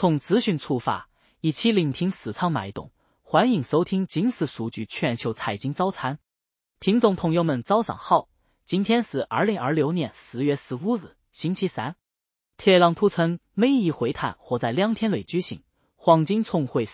从资讯出发，一起聆听市场脉动。欢迎收听金石数据全球财经早餐。听众朋友们早上好，今天是2026年4月15日，星期三。特朗普称美伊会谈或在2天内举行，黄金重回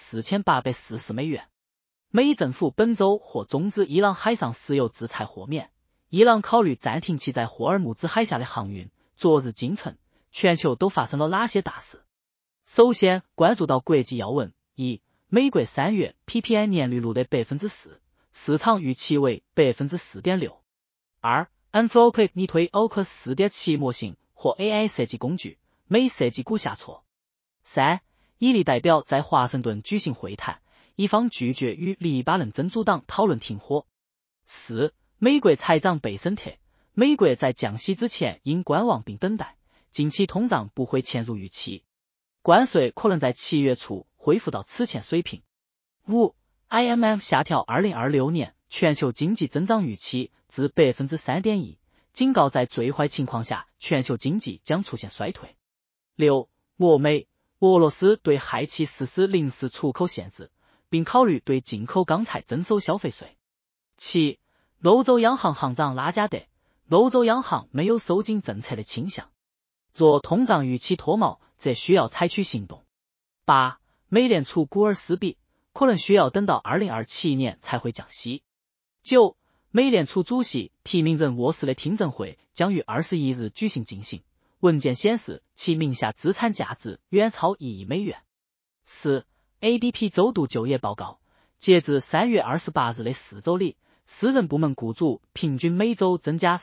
$4840。美政府本周或终止伊朗海上石油制裁豁免，伊朗考虑暂停其在霍尔木兹海峡的航运。昨日京城，全球都发生了哪些大事？首先关注到国际要闻：一、美国3月 PPI 年率录得 4%， 市场预期为 4.6%。二、Anthropic 拟推 AUKUS 4.7 模型或 AI 设计工具，美设计股下挫。三、以利代表在华盛顿举行会谈，一方拒绝与黎巴嫩真主党讨论停火。四、美国财长贝森特，美国在降息之前应观望并等待，近期通胀不会潜入预期。关税可能在7月初恢复到此前水平。五、IMF 下调2026年全球经济增长预期至 3.1%， 警告在最坏情况下全球经济将出现衰退。六、俄罗斯对氦气实施临时出口限制，并考虑对进口钢材征收消费税。七、欧洲央行行长拉加德，欧洲央行没有收紧政策的倾向，若通胀预期脱锚，则需要采取行动。八、美联储古尔斯比，可能需要等到2027年才会降息。九、美联储主席提名人沃斯的听证会将于21日举行进行，文件显示其名下资产价值远超1亿美元。四、ADP 周度就业报告，截至3月28日的4周里，私人部门雇主平均每周增加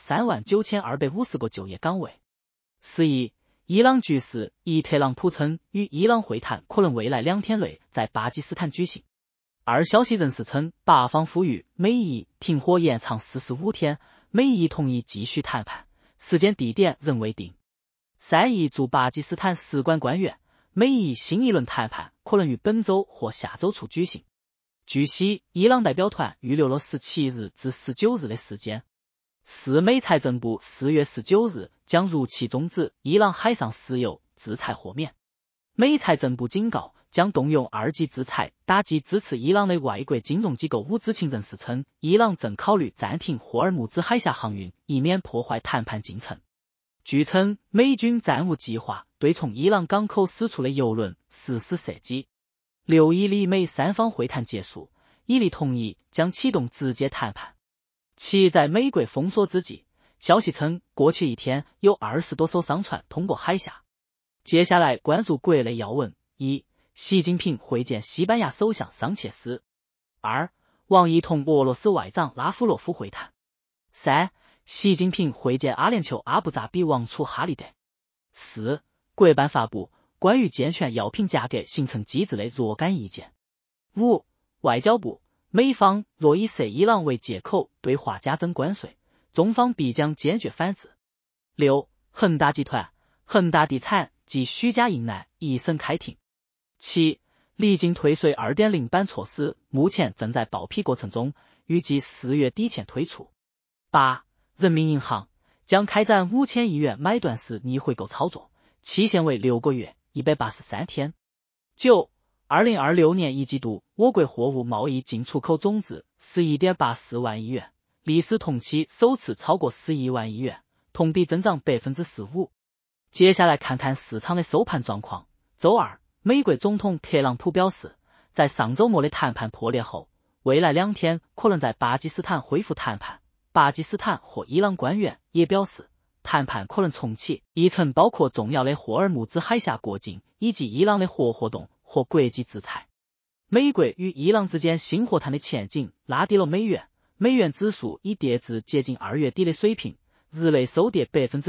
39250个就业岗位。11、伊朗局势，特朗普称与伊朗会谈可能未来2天内在巴基斯坦举行。二、消息人士称，巴方呼吁美伊停火延长45天，美伊同意继续谈判，时间地点仍未定。三、伊驻巴基斯坦使馆官员，美伊新一轮谈判可能于本周或下周初举行。据悉，伊朗代表团预留了17日至19日的时间。四、美财政部4月19日将如期终止伊朗海上石油制裁豁免。美财政部警告，将动用2级制裁打击支持伊朗的外国金融机构。无知情人士称，伊朗正考虑暂停霍尔木兹海峡航运，以免破坏谈判进程。据称，美军暂无计划对从伊朗港口驶出的油轮实施射击。6、伊利美三方会谈结束，伊利同意将启动直接谈判。7、在美国封锁之际，消息称过去一天有20多艘商船通过海峡。接下来关注国内要闻：一、习近平会见西班牙首相桑切斯。二、王毅同俄罗斯外长拉夫罗夫会谈。三、习近平会见阿联酋阿布扎比王储哈利德。四、国办发布关于健全药品价格形成机制的若干意见。五、外交部，美方若以涉伊朗为借口对华加征关税，中方必将坚决反制。六、恒大集团，恒大地产及虚假应难一审开庭。七、离境退税 2.0 版措施目前正在报批过程中，预计4月底前推出。八、人民银行将开展5000亿元买断式逆回购操作，期限为6个月183天。九、2026年一季度我国货物贸易进出口总值 11.84万亿元，历史同期首次超过11万亿元，同比增长 15%。接下来看看市场的收盘状况。周二，美国总统特朗普表示，在上周末的谈判破裂后，未来2天可能在巴基斯坦恢复谈判。巴基斯坦或伊朗官员也表示，谈判可能重启，议程包括重要的霍尔木兹海峡过境以及伊朗的核活动或国际制裁。美国与伊朗之间新和谈的前景拉低了美元，美元指数已跌至接近2月底的水平，日内收跌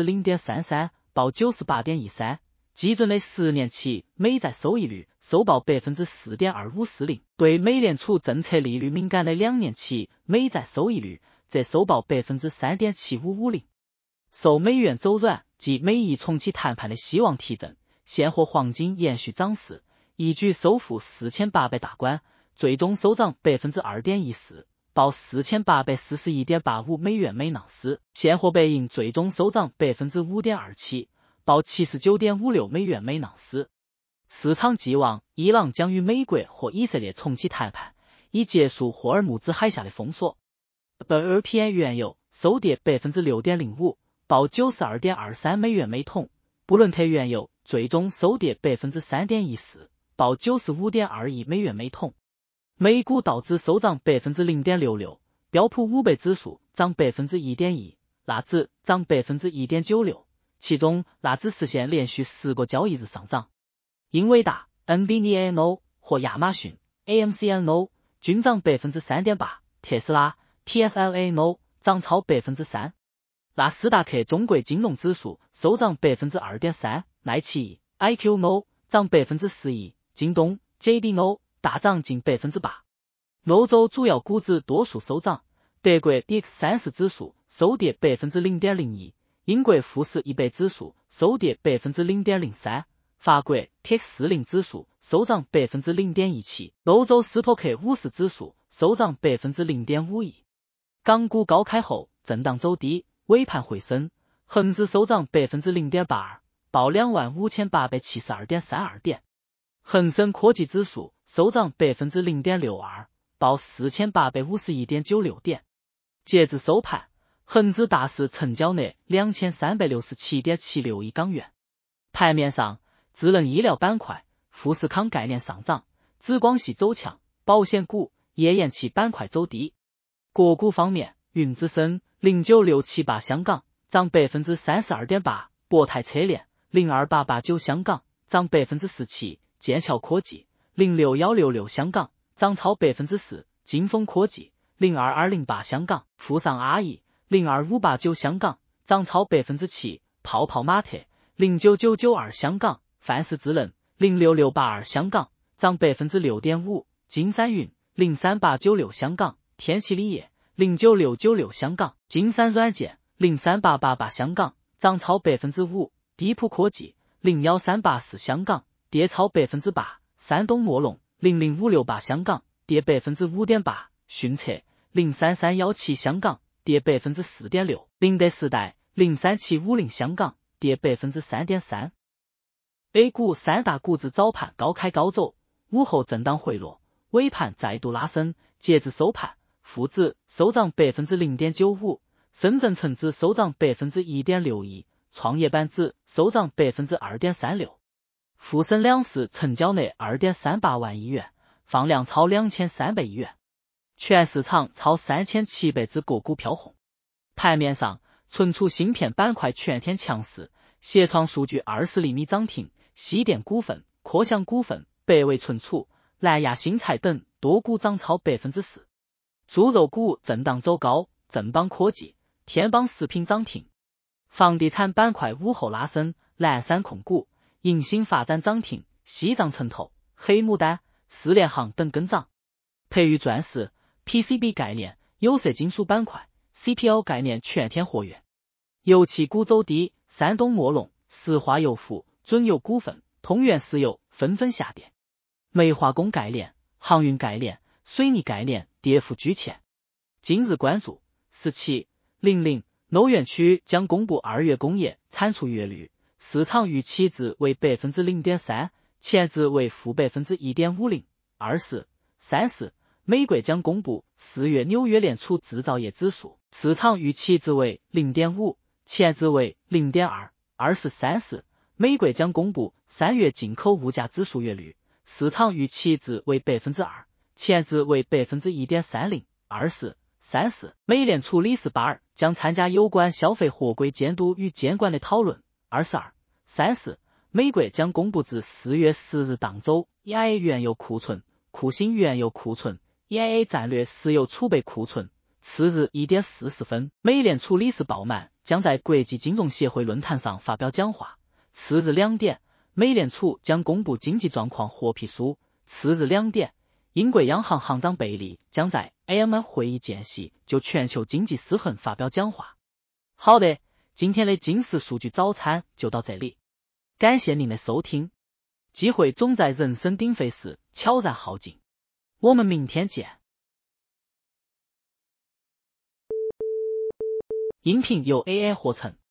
0.33%， 报 98.13， 基准的10年期美债收益率收报 4.2540%， 对美联储政策利率敏感的2年期美债收益率则收报 3.7550%。 受美元走软及美伊重启谈判的希望提振，现货黄金延续涨势，一举收复4800大关，最终收涨 2.14%， 报 4841.85 美元每盎司。现货白银最终收涨 5.27%， 报 79.56 美元每盎司。 市场寄望伊朗将与美国和以色列重启谈判，以结束霍尔木兹海峡的封锁。WTI 原油收跌 6.05%， 报 92.23 美元每桶。布伦特原油最终收跌 3.14%， 报 95.21 美元每桶。美股道指收涨 0.66%， 标普500指数涨 1.1%， 纳指涨 1.96%， 其中纳指实现连续10个交易日上涨。英伟达、NVIDIA 和亚马逊 AMC 均涨 3.8%， 特斯拉 TSLA 涨超 3%。纳斯达克中国金融指数收涨 2.3%， 奈奇艺 IQ 涨 11%， 京东 JD 大涨近 8%。欧洲主要股指多数收涨，德国 DAX30 指数收跌 0.01%， 英国富时100指数收跌 0.03%， 法国 TX40 指数收涨 0.17%， 欧洲斯托克50指数收涨 0.51%。港股高开后震荡走低，尾盘回升，恒指收涨 0.82%， 报 25,872.32 点。恒生科技指数收涨 0.62%， 报 4,851.96 点。截至收盘，恒指大市成交额 2,367.76 亿港元。盘面上，智能医疗板块、富士康概念上涨，紫光系走强，保险股、页岩气板块走低。个股方面，云之森09678香港涨 32.8%， 博泰车联02889香港涨 17%， 剑桥科技06166香港涨超 4%， 金风科技02208香港，富上阿姨02589香港涨超 7%， 泡泡玛特09992香港，范氏智能06682香港涨 6.5%， 金山云03896香港，天齐锂业09696香港，金山软件03888香港涨超 5%， 地普科技01384香港跌超 8%， 山东墨龙00568香港跌 5.8%， 迅策03317香港跌 4.6%， 宁德时代03750香港跌 3.3%。 A 股三大股指早盘高开高走，午后震荡回落，尾盘再度拉升，截至收盘，沪指收涨 0.95%， 深圳成指收涨 1.61%， 创业板指收涨 2.36%。 沪深两市成交额 2.38 万亿元，放量超2300亿元，全市场超3700只个股飘红。盘面上，存储芯片板块全天强势，协创数据20厘米涨停，西电股份、科翔股份、北纬存储、南亚新材等多股涨超 4%。 猪肉股震荡走高，正邦科技、天邦食品涨停。房地产板块午后拉升，蓝山控股、银星发展涨停，西藏城投、黑牡丹、四联行等跟涨。培育钻石、PCB 概念、有色金属板块、CPO 概念全天活跃。油气股走低，山东墨龙、石化油服、准油股份、通源石油纷纷下跌。煤化工概念、航运概念、水泥概念跌幅居前。今日关注1700欧元区将公布2月工业产出月率，市场预期值为 0.3%， 前值为负 1.50%。 24、30，美国将公布4月纽约联储制造业指数，市场预期值为 0.5， 前值为 0.2。 24、30，美国将公布3月进口物价指数月率，市场预期值为 2%， 前值为 1.30%。 24、30，美联储理事巴尔将参加有关消费合规监督与监管的讨论。22、30，美国将公布至4月10日当周 EIA 原油库存、库欣原油库存、EIA 战略石油储备库存。次日1点40分，美联储理事鲍曼将在国际金融协会论坛上发表讲话。次日2点，美联储将公布经济状况获批书。次日2点，英国央行行长贝利将在 AMM 会议间隙就全球经济失衡发表讲话。好的，今天的金石数据早餐就到这里，感谢您的收听。机会总在人声鼎沸时悄然耗尽，我们明天见。音频由 AI 合成。